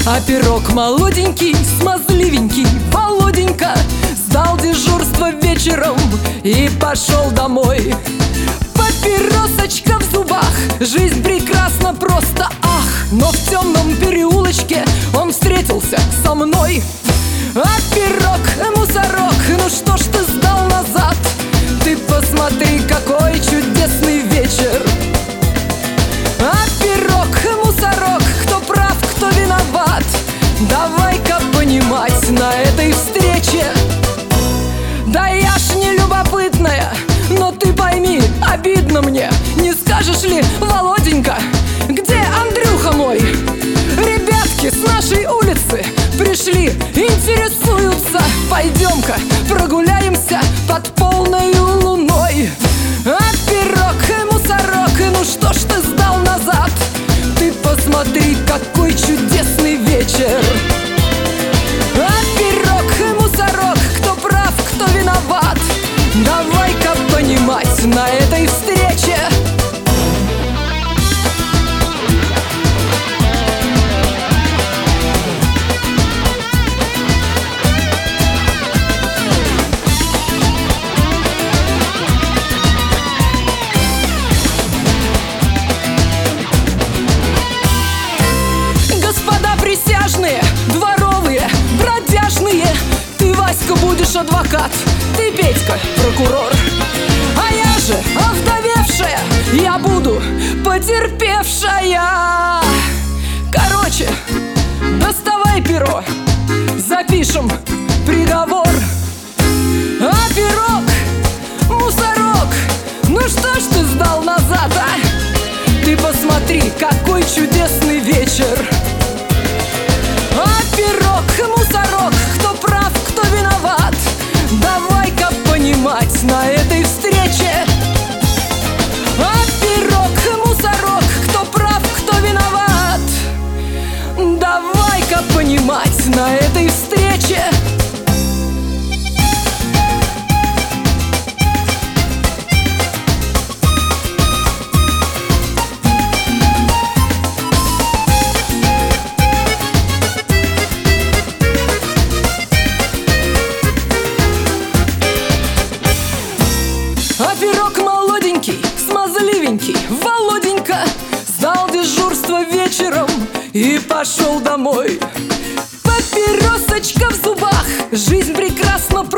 А пирог молоденький, смазливенький Володенька сдал дежурство вечером и пошел домой. Папиросочка в зубах, жизнь прекрасна просто, ах! Но в темном переулочке он встретился со мной. А пирог, мусорок, ну что ж ты сдал назад? Ты посмотри, какой чудесный вечер. А пирог, мусорок, кто прав, кто виноват? Давай-ка понимать на этой встрече. Да я ж не любопытная, но ты пойми, обидно мне. Не скажешь ли, Володенька, где Андрюха мой? Ребятки с нашей улицы пришли, интересуются. Пойдем-ка прогуляемся под полною луной. А пирог, мусорок, ну что ж ты сдал назад? Ты посмотри, какой чудесный вечер. А пирог, мусорок, кто прав, кто виноват? Давай-ка понимать на этой встрече. Присяжные, дворовые, бродяжные. Ты, Васька, будешь адвокат, ты, Петька, прокурор. А я же овдовевшая, я буду потерпевшая. Короче, доставай перо, запишем приговор. А пирог, мусорок, ну что ж ты сдал назад, а? Ты посмотри, какой чудесный вечер. А пирог, мусорок, кто прав, кто виноват? Давай-ка понимать на этой встрече. А пирог, мусорок, кто прав, кто виноват? Давай-ка понимать на этой встрече. А пирог молоденький, смазливенький Володенька сдал дежурство вечером и пошел домой. Папиросочка в зубах, жизнь прекрасна